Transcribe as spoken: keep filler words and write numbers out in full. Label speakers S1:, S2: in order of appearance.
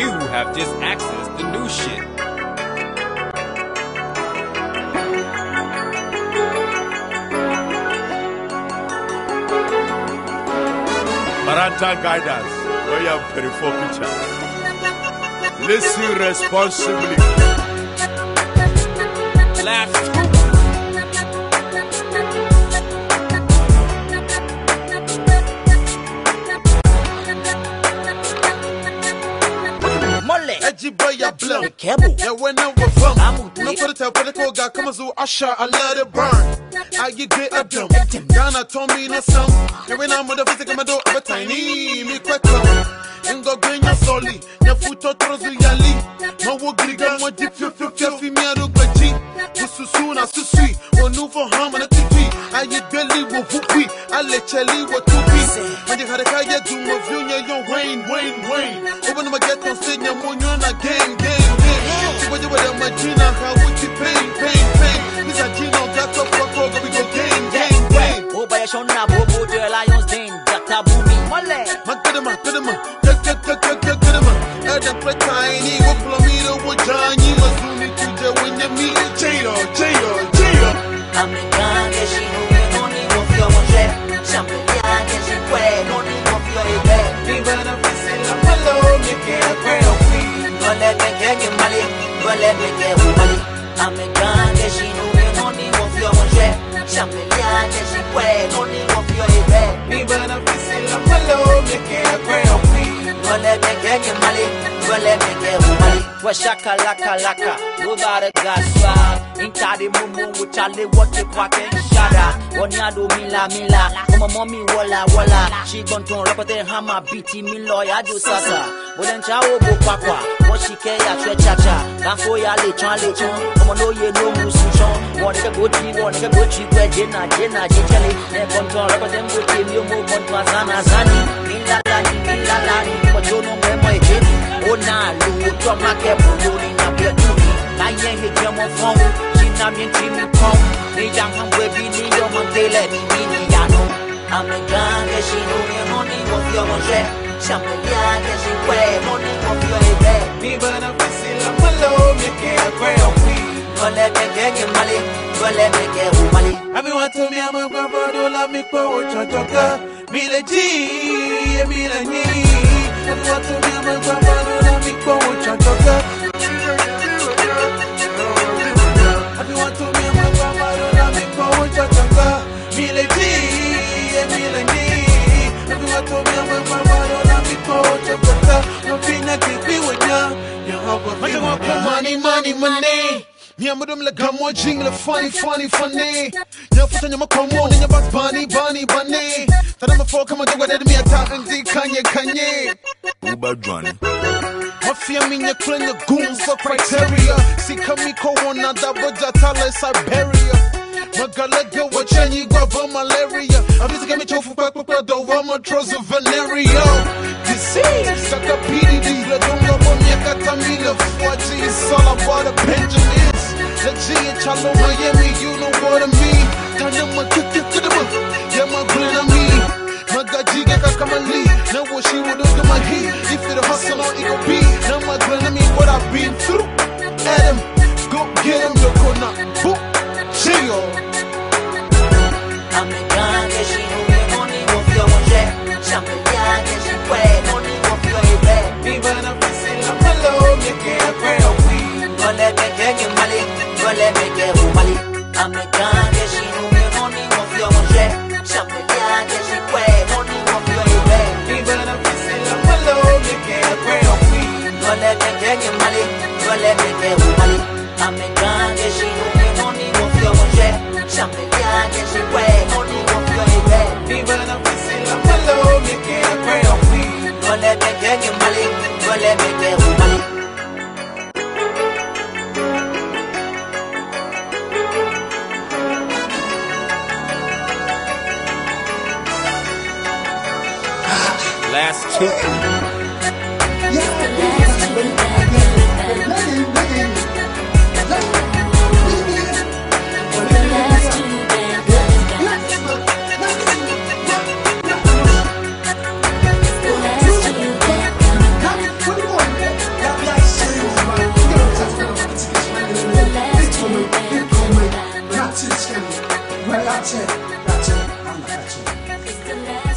S1: You have just accessed the new shit.
S2: Parental guidance, where you have thirty-four pictures. Listen responsibly.
S1: Last
S2: Ejibaya blow.
S1: Yeah,
S2: when I was from. No for the tell political guy come as Usher, I let it burn. How you get a dumb? Ghana told me no some. Yeah, when I'm with the physical, I'm a tiny, me quick come. And go green your solly. Your foot or throws with your lead. My wood griga, my deep, you feel, feel, feel, me out of the G. Just so soon as to see. Or new for harm and a T V. I get belly with whoopee. I let Chelly what to be. And you had a guy to move you, young Wayne, Wayne, Wayne. Open my get on stage, you're more on a game, game, game. See what you were at my Gina, how would you pay, pay, pay? Miss a Gino, that's a fuck, we go game, game, game.
S3: Oh, by a shot, Bobo, the Lions, Dane, Jata Boomy, Mole.
S2: Makadama, Kadama, Kadama, Adam Tiny, what Plomino, what Johnny was doing to the when you meet Jado, Jado, Jado.
S3: I'm a gun, yes, she knew only of your jet. Something young, yes, she quit, only of your bed. Even if it's in a fellow, you can't pray of me. But let me get you money, but let me get money. I'm a gun, yes, she knew only of your jet. Something young, yes, she quit, only of your bed. Even if it's in a fellow, you can't pray of me. But let me get you money, but let me get money. Well, shaka laka laka, nobody got swag. Inside the mumu, which I live what the quack and shada. One yado mila mila, come mommy walla walla. She gon' turn up the hammer, beaty me lawyer do sasa. But then chao go kwakwa, what she care ya tre cha cha. Gafo ya lechon lechon, come on no ye no musuchon. One nigga go tree, one nigga go tree, where jena jena jechele. Then gon' turn up them go team, you move on to azana zani. Mila lani, mila lani, but you know me my jeni. Oh na lu, drop my cap, rolling up your duty. I ain't hit your phone. I'm in Jimmy Pong. They young and baby, they young and they let me be. I'm a gun, yes, she know me money of your jet. Something young, yes, she wear money of your bed. Even if I see a fellow, make it a prayer of me. But let me get your money, but let me get money. Everyone told me I'm a brother, don't let me go with your doctor. Me the G, me the G. Everyone told me I'm a brother, don't let me go with your doctor. Want to me, I'm a grandma, don't let me go with your chaka. Me le G, me le G. If you want to me, I'm a grandma, don't let me go with your chaka. No thing I can be with ya. You have a thing of money, money, money. Me and them like I'm watching the funny, funny, funny. You're putting your come on in your back, bunny, bunny, bunny. Tell them before come and do what they me attack and see Kanye, Kanye.
S4: Uber Johnny.
S2: Mafia mean you clean your goons for criteria. See Kamiko on a double jatala Siberia. Magalega watching you go for malaria. I'm just gonna get you for back with the Roma Trozo Venerio. Disease, suck a P D D, let them go on your Catamila. four G is all about the Benjamins. The G in Chalo, Miami, you know what I mean. Tell them what kick it to the book. Yeah, my green on me. Magajiga Kakamali. Now what she would do my heat. If it a hustle on it could be. Now my green on me, what I've been through. Adam, go get him, the corner. Boop, Gio.
S3: I'm a gun, yes, she know me money of your jet. Something young, yes, she wear money of your bed. Even if I say I'm alone, you can't pray of me. But let me get your money, but let me get your money. I'm a gun, yes, she know me money of your jet. Something young, yes, she wear money of your bed. Even if I say I'm alone, you can't pray of me. But let me get your money, but let me get your money. I'm a gun, yes, she know me money of your jet. Something young, yes, she wear money of your bed. Even if I say I'm alone, you can't pray of me. But let me get your money, but let me get your money.
S1: Last two.
S4: Ratchet, I'm a ratchet.